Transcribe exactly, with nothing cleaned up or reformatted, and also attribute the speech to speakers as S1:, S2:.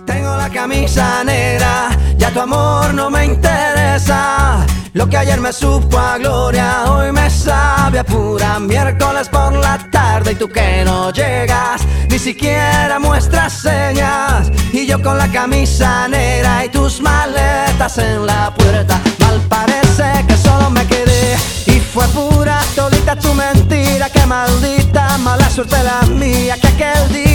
S1: Tengo la camisa negra, ya tu amor no me interesa. Lo que ayer me supo a gloria, hoy me sabe a pura. Miércoles por la tarde y tú que no llegas, ni siquiera muestras señas. Y yo con la camisa negra y tus maletas en la puerta. Mal parece que solo me quedé y fue pura todita tu mentira. Que maldita mala suerte la mía, que aquel día